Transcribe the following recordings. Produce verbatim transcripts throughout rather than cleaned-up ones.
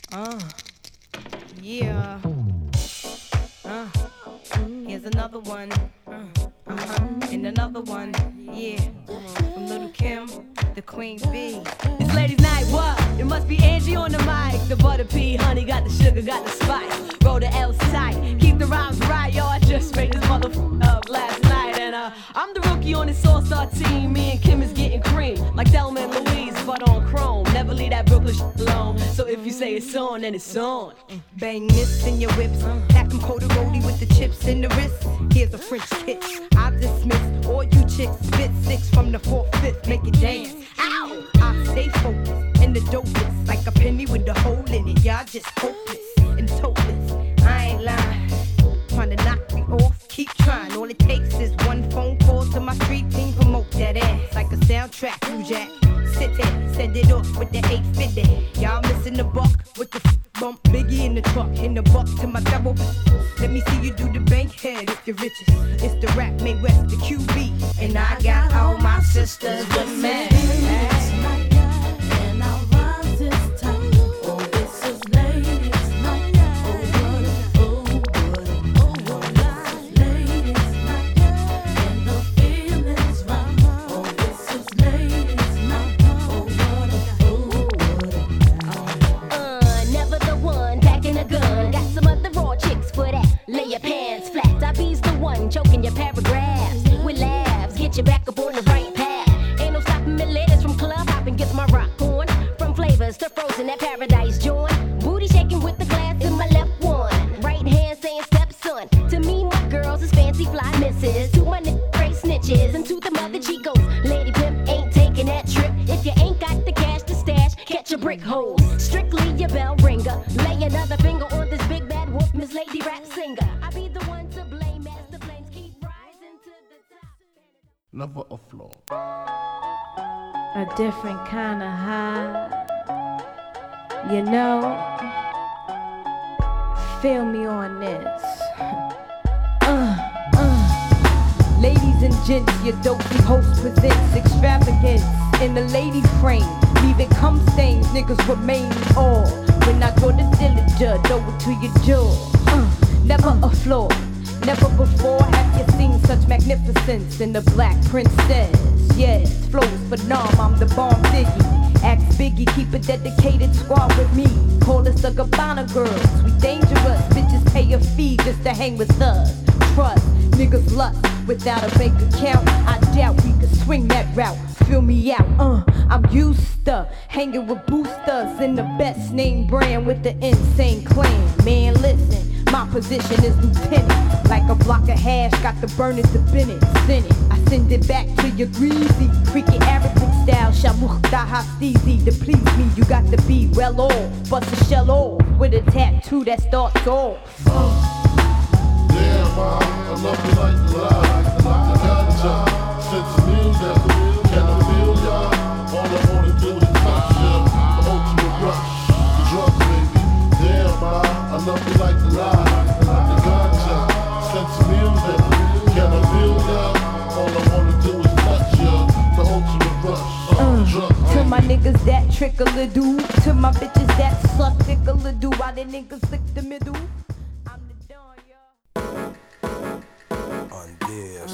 Uh, yeah. Uh, here's another one. Uh, uh-huh. And another one. Yeah. From Little Kim, the Queen Bee. It's ladies' night, what? It must be Angie on the mic. The butter pea, honey, got the sugar, got the spice. Roll the L's tight, keep the rhymes right, yo. I just made this motherfucker up last night. And uh, I'm the rookie on this all-star team. Me and Kim is getting cream, like Thelma and Louise, but on chrome. Never leave that Brooklyn shit alone. So if you say it's on, then it's on. Bang this in your whips. Pack them cold roadie with the chips in the wrist. Here's a French kiss. I dismiss all you chicks. Spit six from the fourth, fifth. Make it dance. Ow! I stay focused in the dopest. Like a penny with a hole in it. Y'all just hopeless and topless. I ain't lying. Trying to knock me off. Keep trying. All it takes is one phone call to my street team. Promote that ass like a soundtrack. You jack. Sit there, send it off with the eight fifty. Y'all missing the buck with the f- bump. Biggie in the truck, in the buck to my double. Let me see you do the bank head if you're riches. It's the rap made West, the Q B. And I got all my sisters with me. Choking your paragraphs with laughs, get you back up on the right path. Ain't no stopping me, ladies from club hopping, gets my rock on. From flavors to frozen, that paradise joint. Booty shaking with the glass in my left one. Right hand saying stepson. To me, my girls is fancy fly misses. To my niggas, great snitches, and to the mother chicos. Lady pimp ain't taking that trip. If you ain't got the cash to stash, catch a brick hole. Strictly your bell ringer. Lay another finger on this big bad wolf, Miss Lady Rap Singer. I be the one to blame. Never a flaw. A different kind of high. You know, feel me on this. uh, uh. Ladies and gents, your dopey host presents extravagance in the lady frame. Leaving cum stains, niggas remain all. When I go to Dillinger, throw it to your jaw. Uh, never a flaw. Never before have you seen such magnificence in the Black Princess. Yes, flows phenom, I'm the bomb Ziggy. Ask Biggie, keep a dedicated squad with me. Call us the Gabbana girls, we dangerous. Bitches pay a fee just to hang with us. Trust, niggas lust without a bank account. I doubt we could swing that route. Feel me out, uh, I'm used to hanging with boosters in the best name brand with the insane clan. Man, listen, my position is lieutenant. Like a block of hash, got the burner to Bennett. Send it, I send it back to your greasy. Freaky Arabic style, shamukh da hastizi. To please me, you got to be well off. Bust a shell off with a tattoo that starts off. Uh, yeah, mom, I love you like the lie. The ganja, sense of music. Can I feel ya? All I wanna do is touch ya. The ultimate rush, the drugs, baby. Damn, mom, I love you like the lie. The ganja. Sense of music, can I feel ya? All I wanna do is touch ya. The ultimate rush, uh, drugs. To my niggas that trickle a do, to my bitches that suck tickle a do. Why the niggas lick the middle? I'm the dawn, y'all. On this,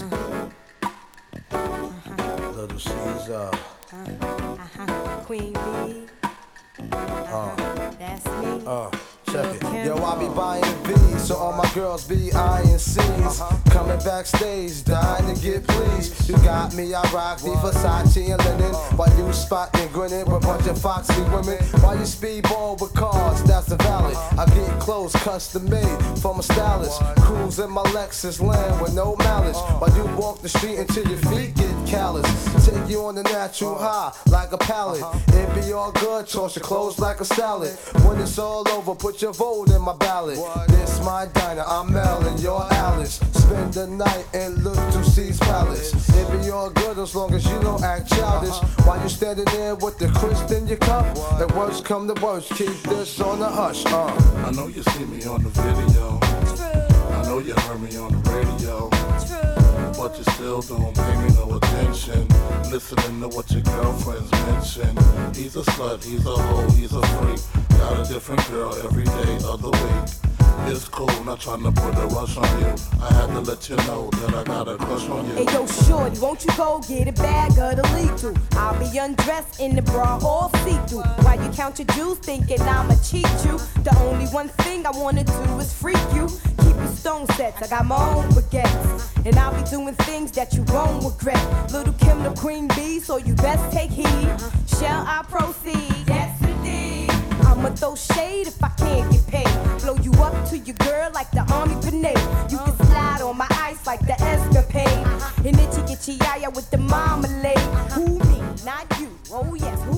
uh-huh. Little Caesar, uh-huh. Queen Bee, uh-huh. That's me. Uh. Check it. Yo, I be buying V's, so all my girls be eyeing C's. Uh-huh. Coming backstage, dying to get pleased. You got me, I rock the Versace and linen. While you spotting, grinning with a bunch of foxy women. While you speedball with cars, that's the valley. I get clothes custom made from a stylist. Cruise in my Lexus land with no malice. While you walk the street until your feet get callous. Take you on the natural high like a pallet. It be all good, toss your clothes like a salad. When it's all over, put your vote in my ballot. This my diner, I'm Mel and you're Alice. Spend the night and look to C's Palace. It be all good as long as you don't act childish. While you standing there with the crisp in your cup. The worst come to worst, keep this on the hush. Uh. I know you see me on the video. I know you heard me on the radio. But you still don't pay me no attention. Listening to what your girlfriends mention. He's a slut, he's a hoe, he's a freak. Got a different girl every day of the week. It's cool, not trying to put a rush on you. I had to let you know that I got a crush on you. Hey yo, shorty, won't you go get a bag of the lethal? I'll be undressed in the bra all see-through. While you count your jewels, thinking I'ma cheat you. The only one thing I wanna do is freak you. Keep your stone sets, I got my own baguettes. And I'll be doing things that you won't regret. Little Kim the queen bee, so you best take heed. Shall I proceed? Yes indeed. I'ma throw shade if I can't get paid. Blow you up to your girl like the army grenade. You can slide on my ice like the escapade. And itchy itchy yaya with the marmalade. Who me? Not you. Oh yes. Who